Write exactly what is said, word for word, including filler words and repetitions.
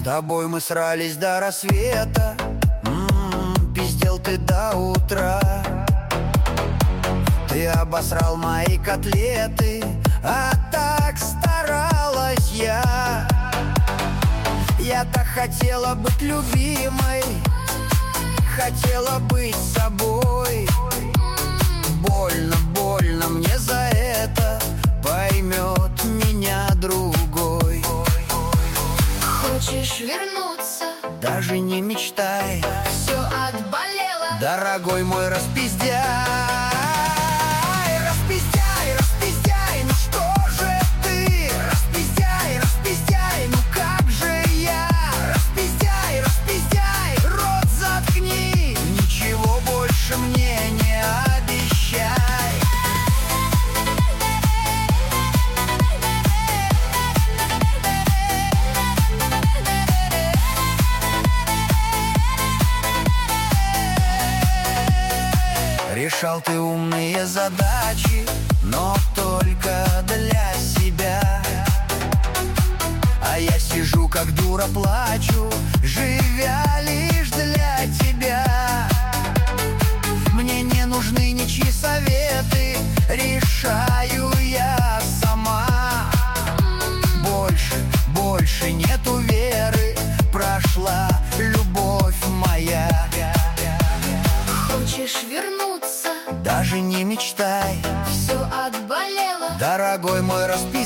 тобой мы срались до рассвета, м-м, пиздел ты до утра. Ты обосрал мои котлеты, а так старалась я. Я так хотела быть любимой, хотела быть собой. Больно, больно мне за это, поймет меня другой. Хочешь вернуться? Даже не мечтай, все отболело. дорогой мой, распиздяй. Распиздяй, распиздяй, ну что же ты? Распиздяй, распиздяй, ну как же я? Распиздяй, распиздяй, рот заткни, ничего больше мне не обещай. Решал ты умные задачи, но только для себя. А я сижу как дура, плачу, живя лишь для тебя. Мне не нужны ничьи советы, решаю я сама. Больше, больше нету веры, прошла любовь моя. Хочешь вернуться? Даже не мечтай, все отболело. дорогой мой, распи